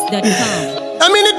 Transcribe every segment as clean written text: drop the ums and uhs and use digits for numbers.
NinjaPhoenix.com. I'm in the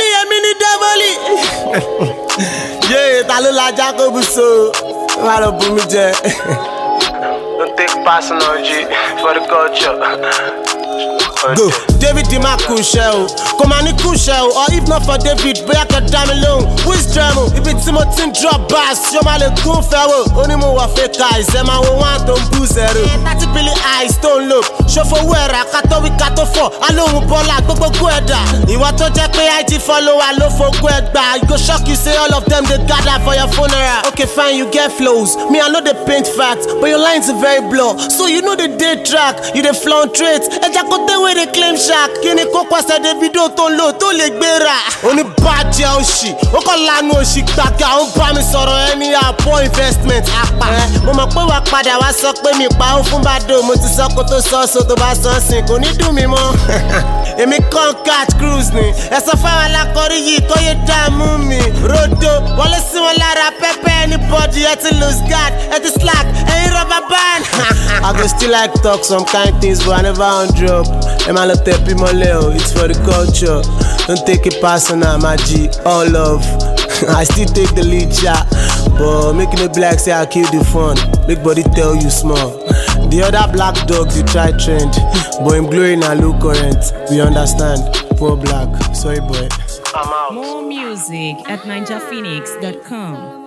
devil. Yeah, ta ló la Jacob so. Why don't put me there? Don't take personal G for the culture. Go. David di ma kú iṣẹ́ o, kò máa ní kú iṣẹ́ o, or if not for David, bóyá kẹ́ dá mi lóhùn. Wisdom ibi tí mo ti ń drop bars, ṣé o máa lè gún fẹ́ wò? Ó ní mo wà fake eyes, ẹ máa wo one tó ń bú zero. 30 billion eyes tó ń lò, ṣòfowó ẹ̀rà kátó wí kátó fọ̀, alóhùn bọ́lá gbogbo ẹ̀dá. Ìwọ tó jẹ́ pé IG follower ló fogún ẹgbà. You go shock you say all of them dey gather for your funeral. Okay fine, you get flows, me I no dey paint facts, but your lines are very blur. So you know the day track, you dey flaunt traits. Ẹja kò tẹ́ wey dey claim shark. Kí ni kó pàṣẹ Davido tó ń lò tó lè gbéra? Oníbàjẹ́ òṣì, ó kàn lanu òṣì gbàgà, ó ń bá mi sọ̀rọ̀ ẹni àpọ̀ investment apá. Mo mọ̀ pé wàá padà wá sọ pé mi pa ó fún bàdó, mo ti sọ kó tó sọ so tó bá sọ sìn kò ní dùn mí mọ́. Èmi kàn catch cruise ni, ẹ̀sọ́ fáwọn alákọ̀rí yìí kó yé dààmú mi. Rodo wọlé sí wọn lára pẹ́pẹ́ anybody ẹ ti lose guard, ẹ ti slack, ẹ̀yin rubber band. I go still like talk some kind things but I never on drop. Ẹ máa lọ tẹ̀ pí mọ́lẹ̀ o, it's for the culture. Don't take it personal, my G, all love. I still take the lead shot, but making it black say I kill the fun. Make body tell you small. The other black dogs you try trend, but him glowing and low current. We understand, poor black. Sorry boy. I'm out. More music at NinjaPhoenix.com.